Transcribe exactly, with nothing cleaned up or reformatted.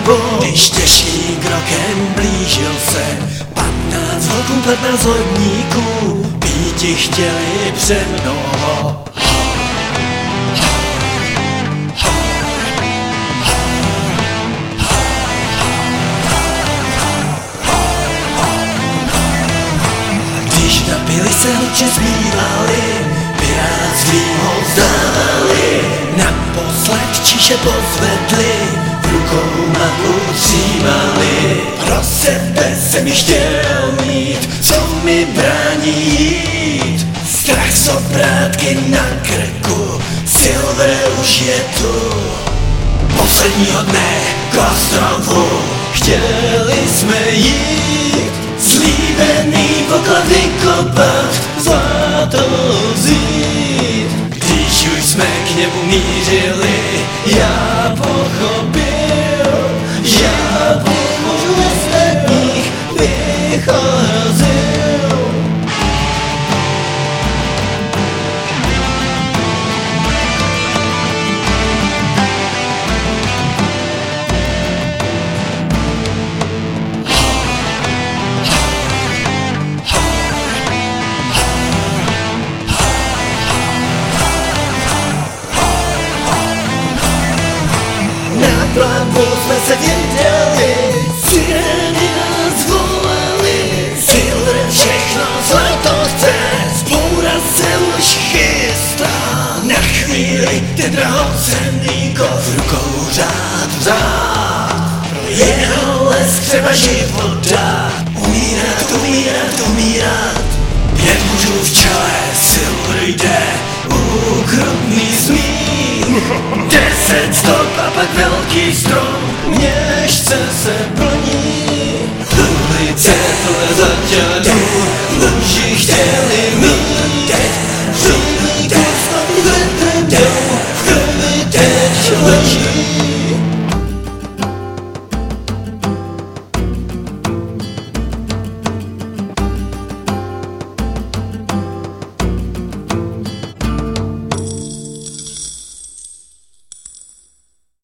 tempo. Když těžkým krokem blížil se patnáct vlků, patnáct lodníků, býti chtěli před mnou. Když napili se, oči zmívali, piráctví ho vzdávali. Naposled číše pozvedli, v rukou mapu přijímali. Pro sebe jsem ji chtěl mít, co mi brání jít. Strach z obrátky na krku, Silver už je tu. Posledního dne k ostrovu chtěli jsme jít. Slíbený poklad vykopat, zlato vzít. Když už jsme k němu mířili, já pochopil, já pomůžu ostatních, bych ohrozil. Plavu jsme se věděli, sireny nás volali. Silver všechno zlato chce, vzpoura se už chystá. Na chvíli ten drahocenný kov rukou řád v řád. Pro jeho les třeba život dát. Umírat, umírat, umírat. Pět mužů v čele, Silver jde, ukrutný zmín. Deset stop a pak velký strom, měšce se plný.